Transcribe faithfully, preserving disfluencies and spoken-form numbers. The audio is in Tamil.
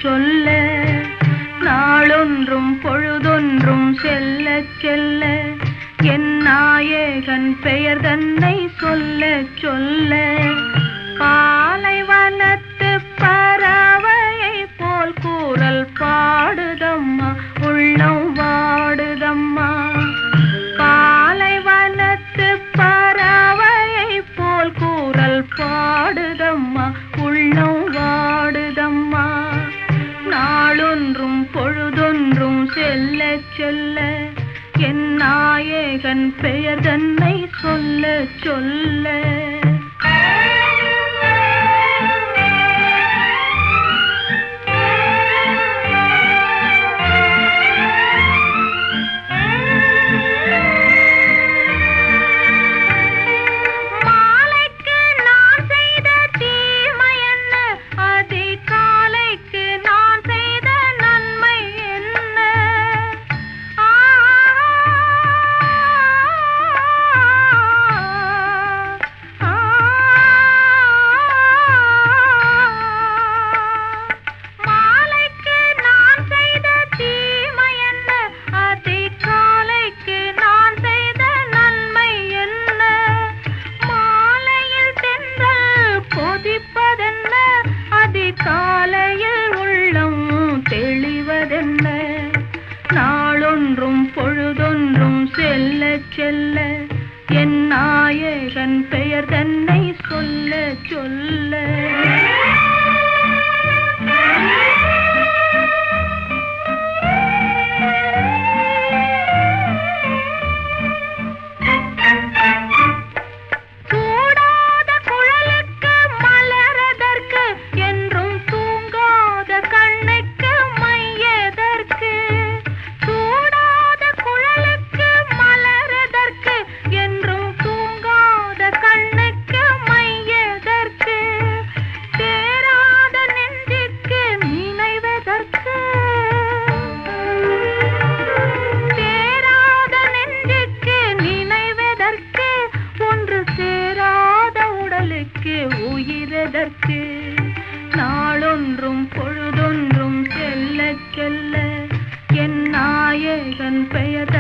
சொல்ல நாளொன்றும் பொழுதொன்றும் செல்ல செல்ல என் நாயகன் பெயர் தன்னை சொல்ல சொல்ல பாலைவனத்து பறவையை போல் கூறல் பாடுதம்மா உள்ளம் வாடுதம்மா. பாலைவனத்து பறவையை போல் கூறல் பாடுதம்மா உள்ளம் வாடுதம்மா. நாளொன்றும் பொழுதொன்றும் செல்ல செல்ல என் நாயகன் பெயர் தன்னை சொல்ல சொல்ல காலையில் உள்ளம் தெளிவதென்ன. நாளொன்றும் பொழுதொன்றும் செல்ல செல்ல என் நாயகன் பெயர் தன்னை சொல்ல சொல்ல உயிரதற்கு. நாளொன்றும் பொழுதொன்றும் செல்ல செல்ல என் நாயகன் பெயர்